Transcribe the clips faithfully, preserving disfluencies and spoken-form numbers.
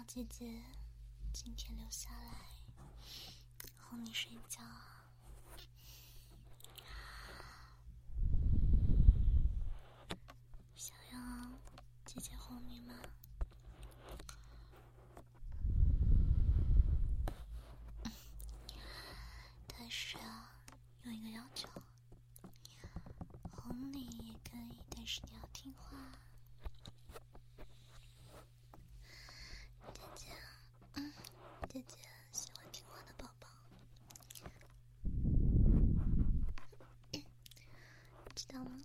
姐姐今天留下来哄你睡觉啊。想要姐姐哄你吗？但是啊，有一个要求，哄你也可以，但是你要听话。姐姐，嗯，姐姐喜欢听话的宝宝，知道吗？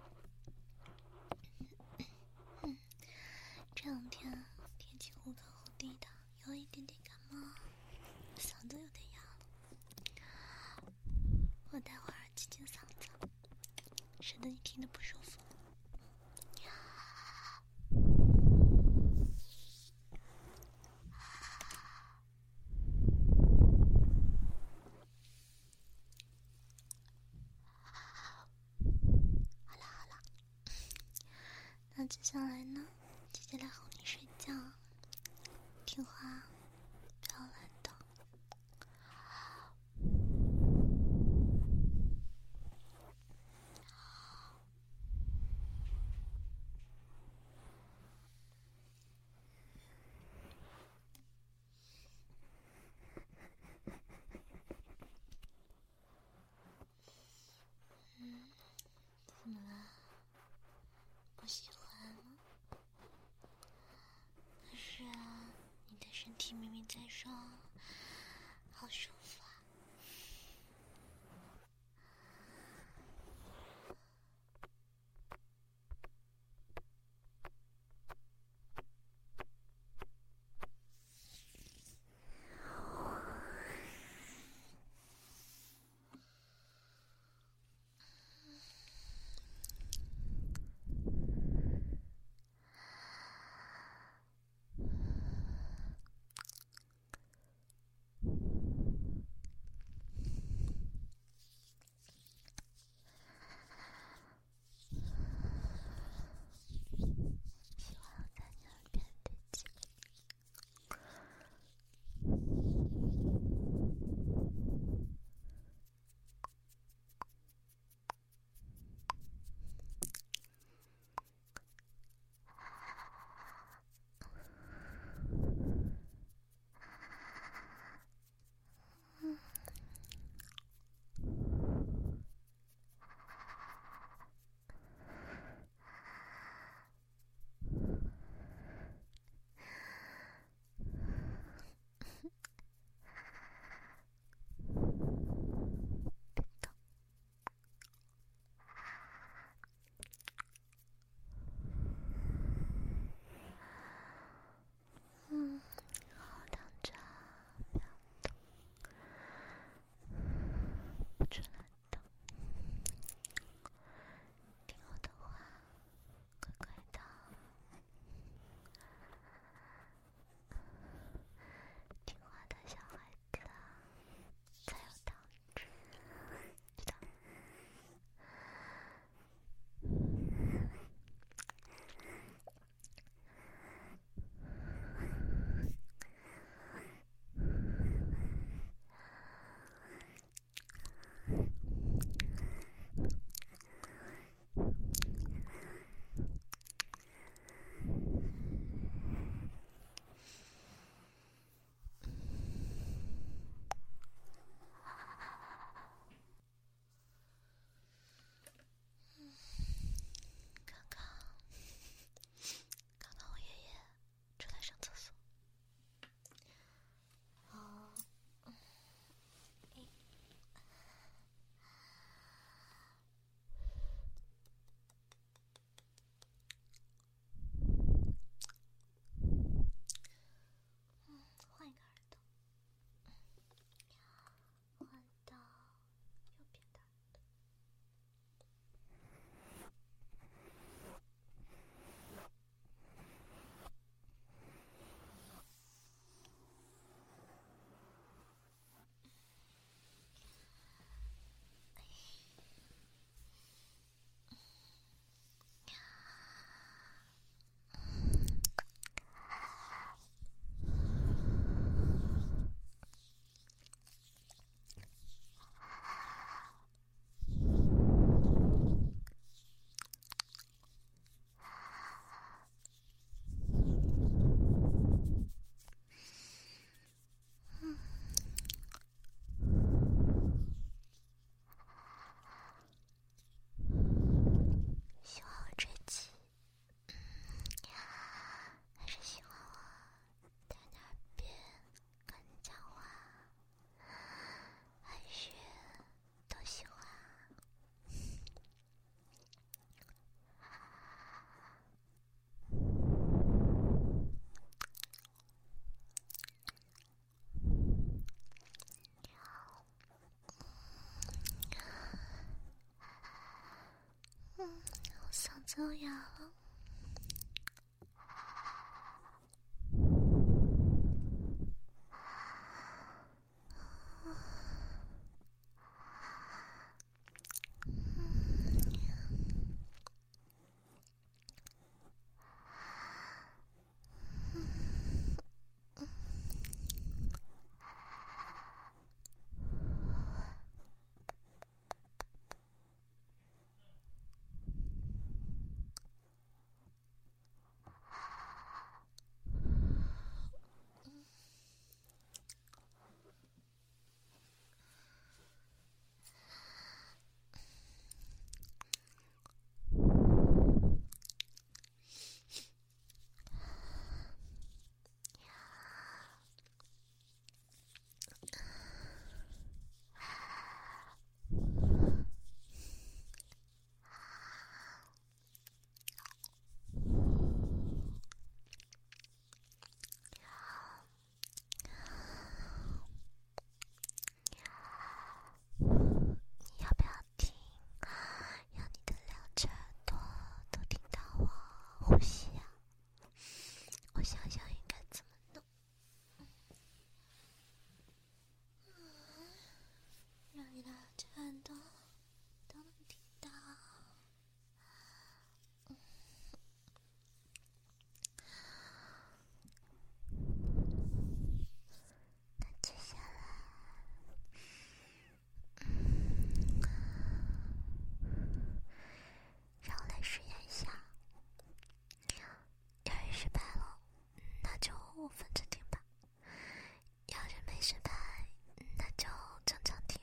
嗯，这两天天气忽高忽低的，有一点点感冒，嗓子有点哑了。我待会儿清清嗓子，省得你听得不舒服。好啦好啦，那接下来呢，姐姐来哄你睡觉，听话，不要乱动。嗯，怎么了？不喜欢吗？可是啊，你的身体明明在说好舒服啊。 我嗓子都哑了。呼吸啊，我想想应该怎么弄，让你的这耳朵都能听到。那接下来，让我来实验一下。要是失败了，那就分着听吧；要是没失败，那就正常听。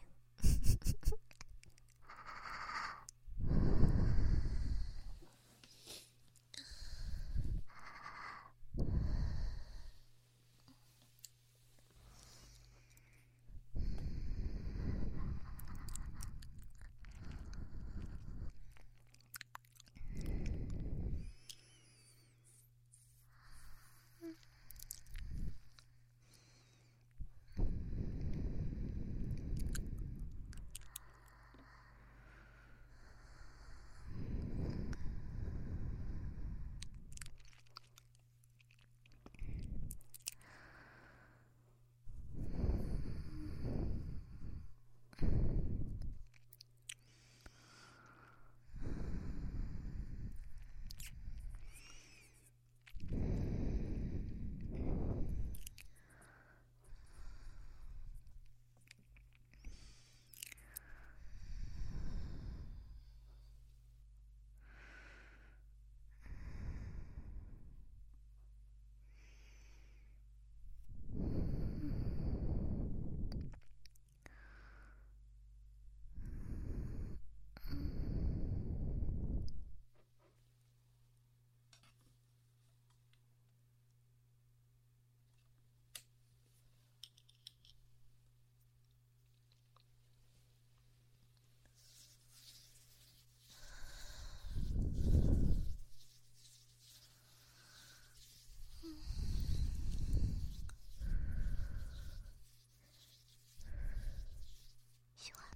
喜欢吗？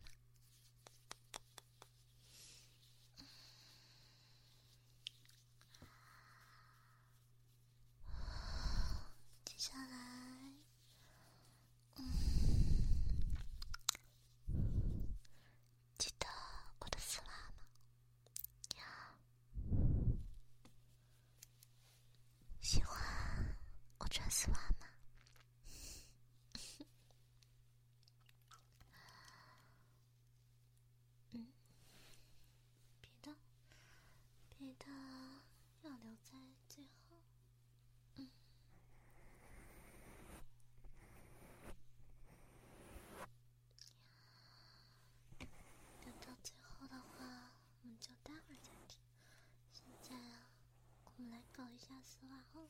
接下来，嗯，记得我的丝袜吗？喜欢我穿丝袜吗？嗯，别的，别的要留在最后。嗯，留到最后的话，我们就待会儿再听。现在啊，我们来搞一下丝袜后。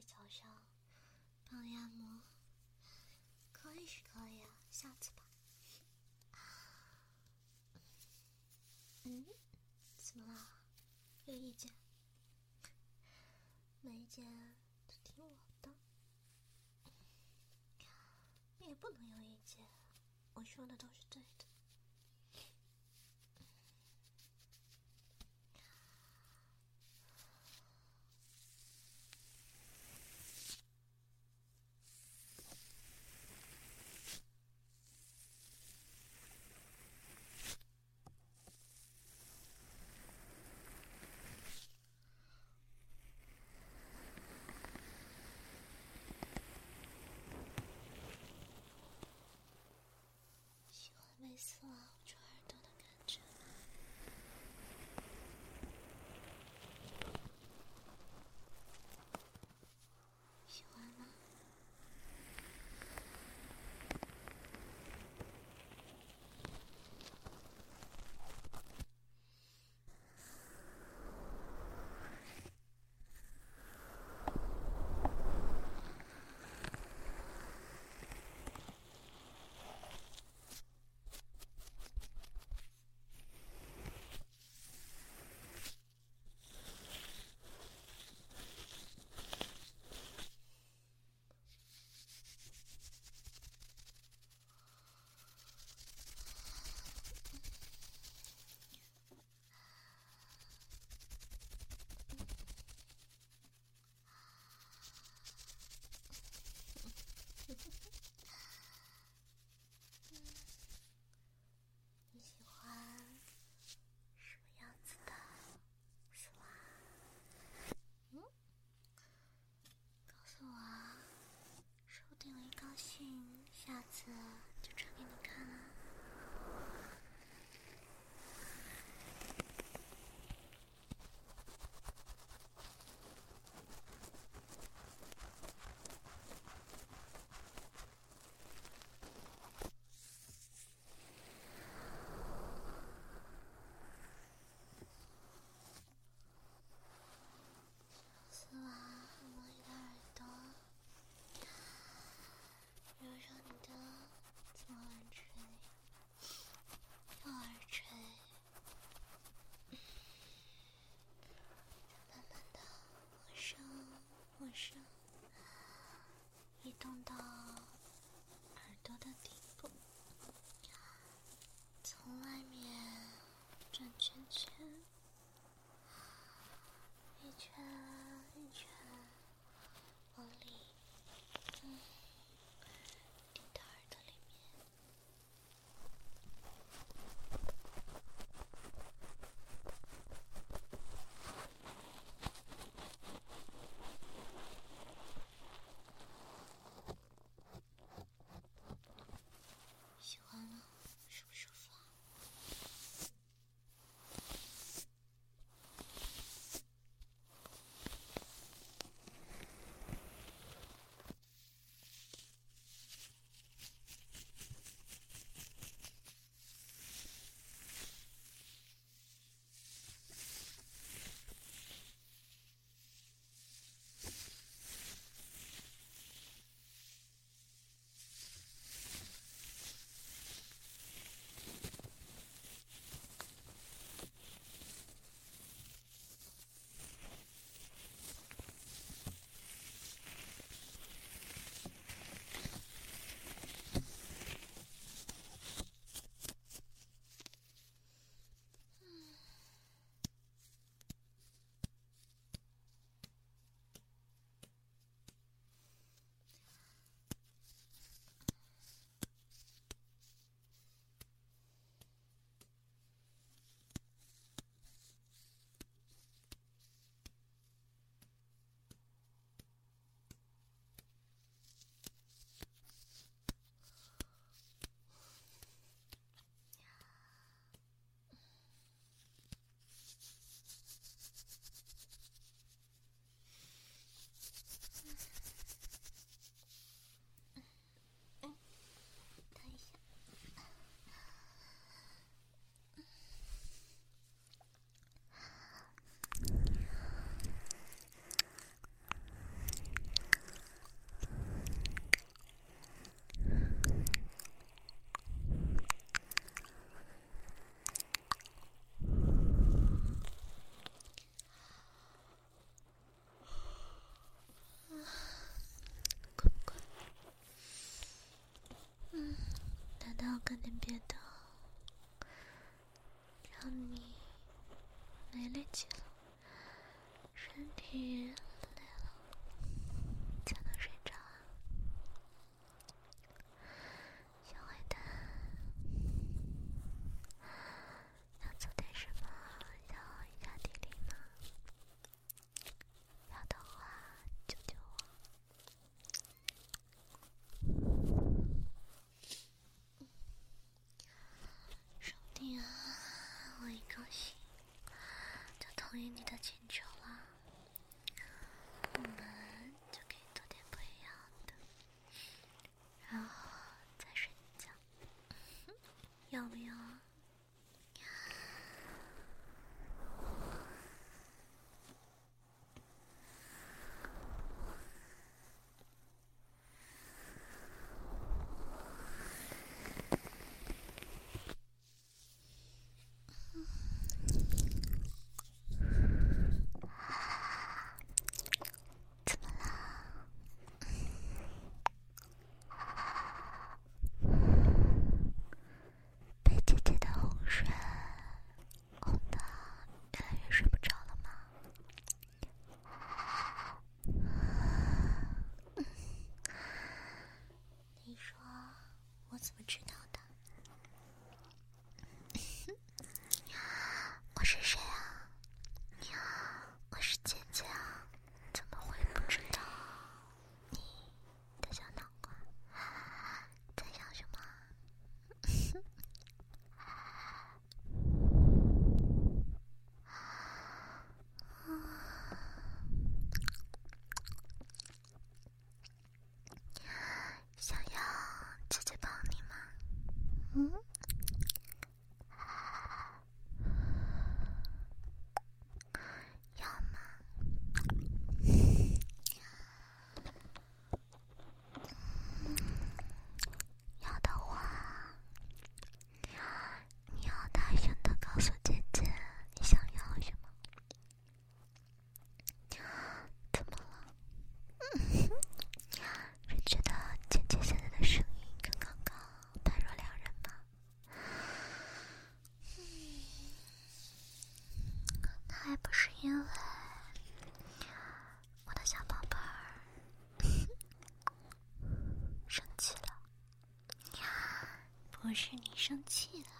脚上帮压摩，可以是可以啊，下次吧。嗯，怎么了？有意见？没意见就听我的，也不能有意见，我说的都是对的。喜欢被丝袜捂住耳朵的感觉吗？喜欢吗？你喜欢什么样子的丝袜？嗯，告诉我啊，说不定我一高兴，下次就穿给你看啊。丝袜按摩你的耳朵，揉揉你的左耳垂、右耳垂，再慢慢的往上、往上，移动到耳朵的底部，从外面转圈圈，一圈一圈往里，嗯，滴到耳朵里面。 急了，身体累了才能睡着啊。小坏蛋，要做点什么消耗一下体力吗？要的话救救我。说不定啊，我一高兴就同意你的请求了，我们就可以做点不一样的，然后再睡觉，要不要啊？怎么啦？被姐姐的哄睡哄得越来越睡不着了吗？你说我怎么知道的？我是谁啊？我是姐姐啊，怎么会不知道你的小脑瓜在想什么？想要姐姐抱你吗？嗯？要吗？要的话，你要大声地告诉姐姐你想要什么。怎么了？是觉得姐姐现在的声音跟刚刚判若两人吗？那还不是因为我的小宝贝儿生气了。不是你生气了，